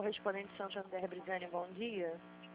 correspondente Santander, Brizane, bom dia.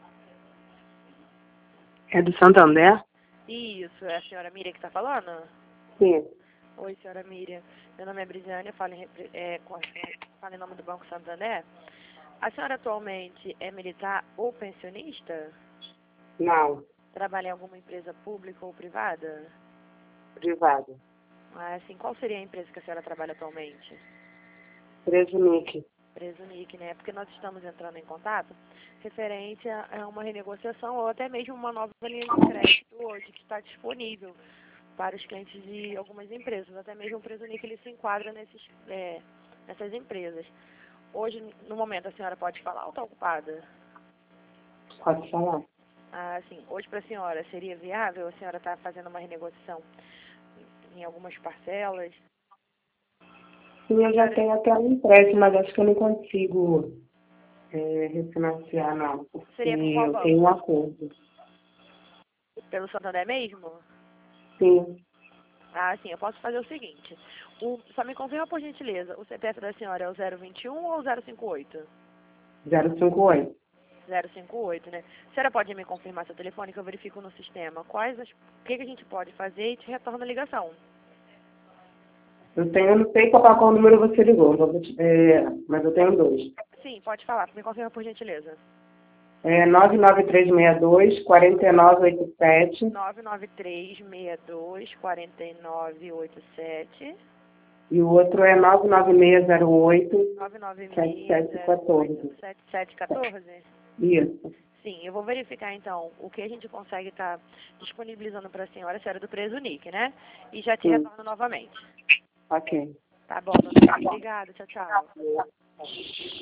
É do Santander? Isso, é a senhora Miriam que está falando? Sim. Oi, senhora Miriam. Meu nome é Brizane, eu falo em nome do Banco Santander. A senhora atualmente é militar ou pensionista? Não, Trabalha em alguma empresa pública ou privada? privado. Ah, assim, qual seria a empresa que a senhora trabalha atualmente? Presunic. Presunic, né? Porque nós estamos entrando em contato referente a uma renegociação ou até mesmo uma nova linha de crédito hoje que está disponível para os clientes de algumas empresas. Até mesmo o Presunic ele se enquadra nessas empresas. Hoje, no momento, a senhora pode falar ou está ocupada? Pode falar. Ah, sim. Hoje para a senhora seria viável? A senhora está fazendo uma renegociação em algumas parcelas? Sim, eu já tenho até um empréstimo, mas acho que eu não consigo refinanciar, não. Porque Seria com qual eu banco? tenho um acordo. Pelo Santander mesmo? Sim, Ah, sim. Eu posso fazer o seguinte. Só me confirma, por gentileza, o CPF da senhora é o 021 ou o 058? 058. 058, né? A senhora pode me confirmar seu telefone que eu verifico no sistema o que a gente pode fazer e te retorno a ligação. Eu não sei qual número você ligou, mas eu tenho dois. Sim, pode falar. Me confirma, por gentileza. 99362 4987 993624987 e o outro é 99608 99608 7714. 7714. Isso. Sim, eu vou verificar então o que a gente consegue estar disponibilizando para a senhora do Presunic, né? E já te Sim. retorno novamente. Ok. Tá bom, dona Maria. Obrigada. Tchau, tchau.